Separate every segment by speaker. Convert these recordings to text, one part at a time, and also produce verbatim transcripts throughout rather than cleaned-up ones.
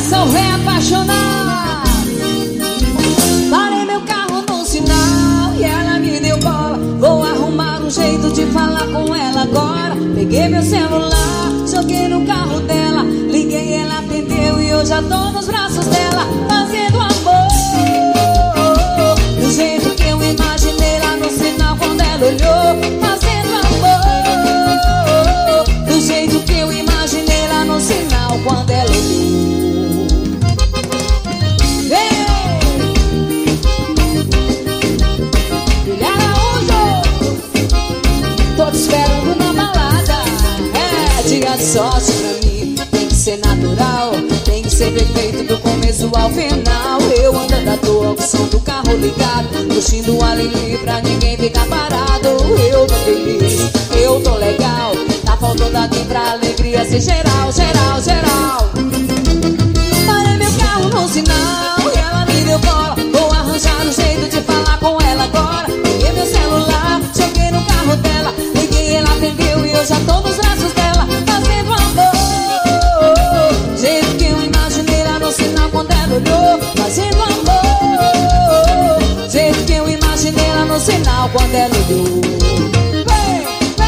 Speaker 1: coração vem apaixonar. Parei meu carro no sinal e ela me deu bola. Vou arrumar um jeito de falar com ela agora. Peguei meu celular, joguei no carro dela. Liguei, ela atendeu e eu já tô nos braços dela, fazendo amor do jeito que eu imaginei lá no sinal quando ela olhou. Fazendo amor do jeito que eu imaginei lá no sinal quando ela olhou. Ei! Filha Araújo, tô te esperando na balada. É dia de sorte pra mim, tem que ser natural, tem que ser perfeito do começo ao final. Eu andando à toa com o som do carro ligado, curtindo a Lili pra ninguém ficar parado. Eu tô feliz, eu tô legal, tá faltando aqui pra alegria ser geral, geral, geral. Parei meu carro no sinal e ela me deu bola. Vou arranjar um jeito de falar com ela agora. Peguei meu celular, joguei no carro dela. Liguei, ela atendeu e eu já tô nos braços dela, fazendo amor jeito que eu imaginei lá no sinal quando ela olhou. Fazendo amor jeito que eu imaginei lá no sinal quando ela olhou. Vem,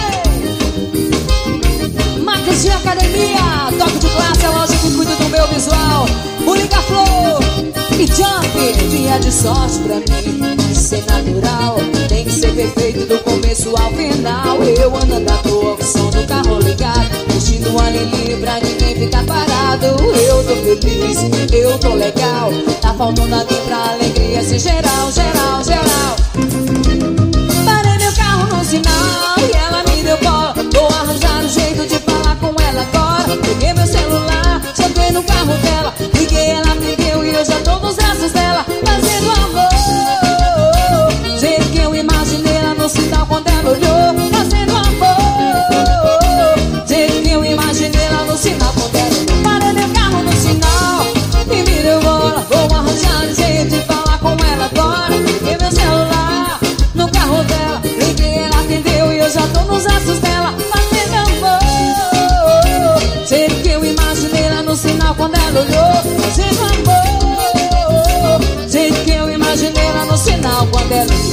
Speaker 1: vem. Marcas de academia, toque de classe, é loja que cuida do meu visual. Música Flor e Jump. Dia de sorte pra mim, tem que ser natural, tem que ser perfeito do começo ao final. Eu andando à toa com o som do carro ligado, curtindo a Lili pra ninguém ficar parado. Eu tô feliz, eu tô legal, tá faltando aqui pra alegria ser geral, geral, geral. Parei meu carro no sinal e ela me deu bola. Vou arranjar um jeito de falar com ela agora. Peguei meu celular, joguei no carro dela. Liguei, ela atendeu e eu já tô nos braços dela, fazendo amor jeito que eu imaginei lá no sinal quando ela olhou. Fazendo amor jeito que eu imaginei lá no sinal quando ela olhou. Parei meu carro no sinal e me deu bola. Vou arranjar um jeito de falar com ela agora. Peguei meu celular no carro dela. Liguei, ela atendeu e eu já tô nos braços dela, fazendo amor jeito que eu imaginei lá no sinal quando ela olhou. Fazendo amor jeito que eu imaginei lá no sinal quando ela olhou.